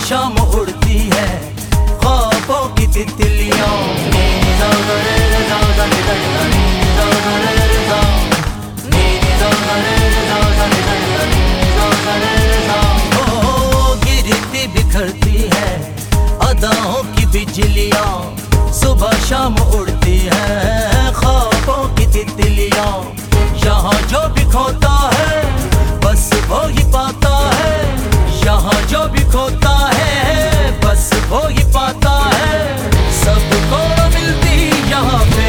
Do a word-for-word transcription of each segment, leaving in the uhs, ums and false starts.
शाम उड़ती है ख्वाबों की तितलियां। ओ गिरती बिखरती है अदाओं की बिजलियां, सुबह शाम उड़ती है ख्वाबों की तितलियां। यहाँ जो भी खोता है बस वो ही पाता है, यहाँ जो भी खोता है बस वो ही पाता है। सबको मिलती यहाँ पे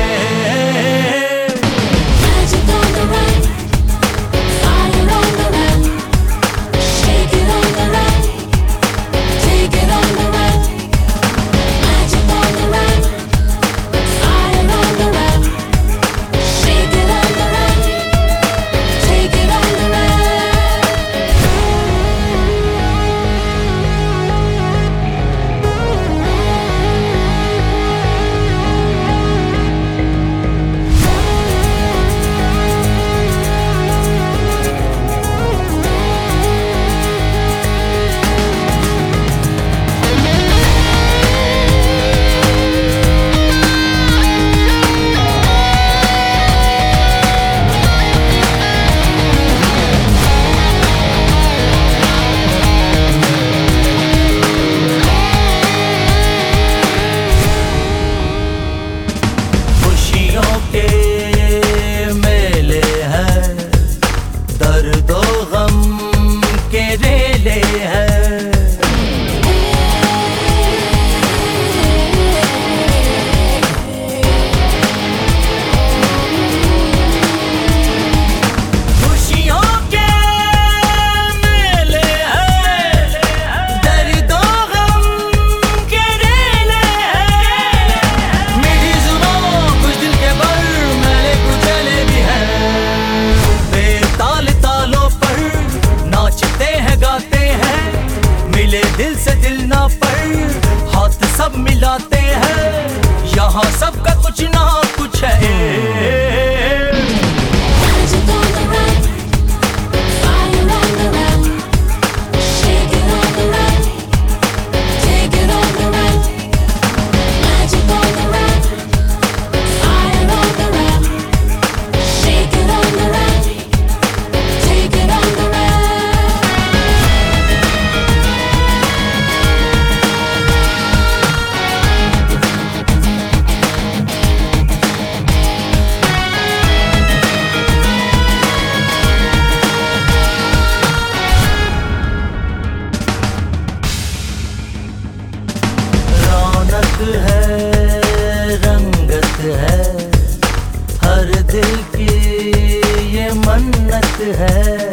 दर्दो गम के रेले हैं। खुशियों के मेले हैं, दर्दो गम के रेले हैं। मीठी जुबान कुछ दिल के बल मेले कुचले भी हैं। मिले दिल से दिल ना पर हाथ सब मिलाते हैं, यहाँ सबका कुछ ना कुछ है। है रंगत है हर दिल की ये मन्नत है।